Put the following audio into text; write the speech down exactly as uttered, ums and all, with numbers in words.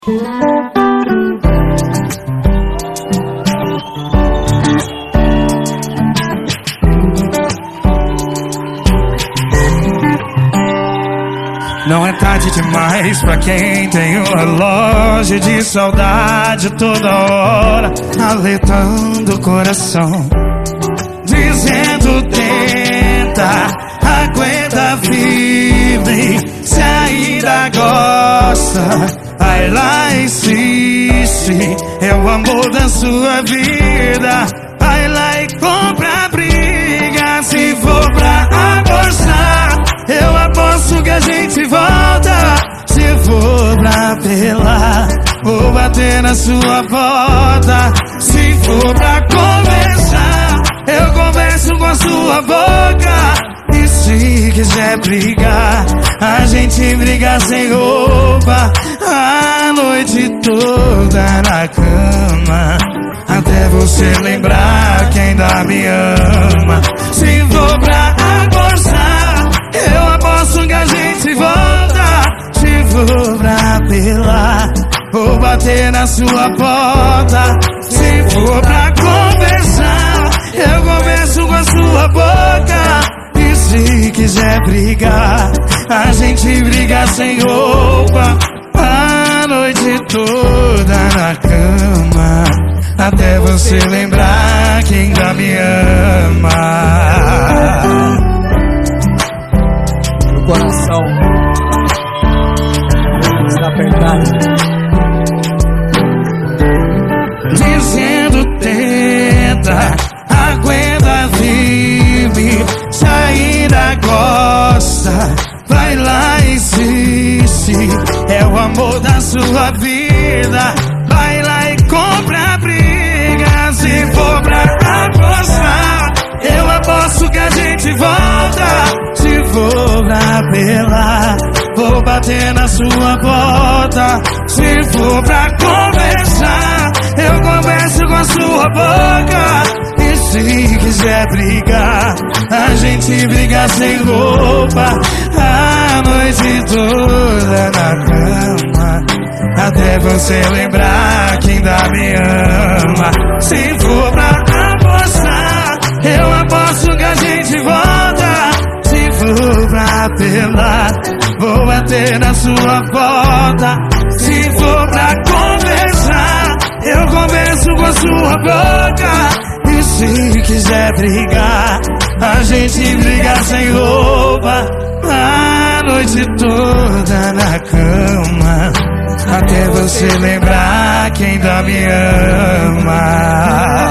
Não é tarde demais pra quem tem um relógio de saudade toda hora, alertando o coração, dizendo tenta, aguenta firme, se ainda gosta, vai lá e insiste, é o amor da sua vida, vai lá e compra a briga, se for pra apostar, eu aposto que a gente volta. Se for pra apelar, vou bater na sua porta. Se for pra conversar, eu converso com a sua boca. E se quiser brigar, a gente briga sem roupa, a noite toda na cama, até você lembrar que ainda me ama. Se for pra apostar, eu aposto que a gente volta. Se for pra apelar, vou bater na sua porta. Se for pra conversar, eu converso com a sua boca. E se quiser brigar, a gente briga sem roupa, a noite toda na cama, até você lembrar que ainda me ama. O coração está apertado, dizendo tenta, aguenta firme, se ainda gosta, vai lá e insiste, é o amor da sua vida, vai lá e compra a briga. Se for pra apostar, eu aposto que a gente volta. Se for pra apelar, vou bater na sua porta. Se for pra conversar, eu converso com a sua boca. E se quiser brigar, a gente briga sem roupa, a noite toda na cama, até você lembrar que ainda me ama. Se for pra apostar, eu aposto que a gente volta. Se for pra apelar, vou bater na sua porta. Se for pra conversar, eu converso com a sua boca. E se quiser brigar, a gente briga sem roupa, a noite toda na cama, até você lembrar que ainda me ama.